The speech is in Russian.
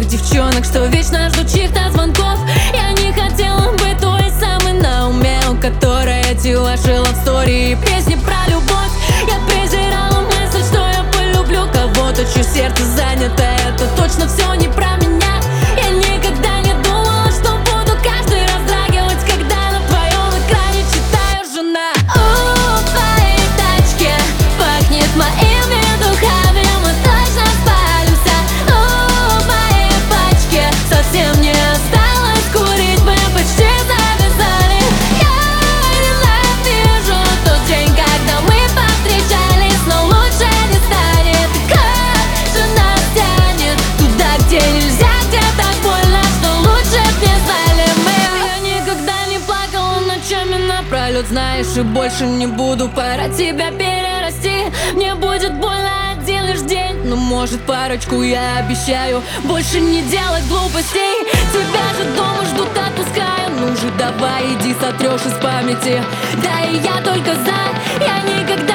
девчонок, что вечно ждут чьих-то звонков. Я не хотела быть той самой на уме, у которой эти ваши лавстори и песни про любовь. Я презирала мысль, что я полюблю кого-то, чье сердце занято. Это точно все не про меня. Я никогда не думала, что буду каждый раз драгивать, когда на твоем экране читаю «Жена». В твоей тачке пахнет моими духами, мы точно спалимся. В моей пачке совсем не осталось курить, мы почти завязали. Я ненавижу тот день, когда мы повстречались, но лучше не станет. Как же нас тянет туда, где нельзя, где так больно, что лучше б не знали мы. Я никогда не плакала ночами напролет, знаешь, и больше не буду. Пора тебя перерасти. Мне будет больно один лишь день, но может парочку, я обещаю больше не делать глупостей. Тебя же дома ждут, отпускаю. Ну же давай, иди сотрешь из памяти. Да и я только за. Я никогда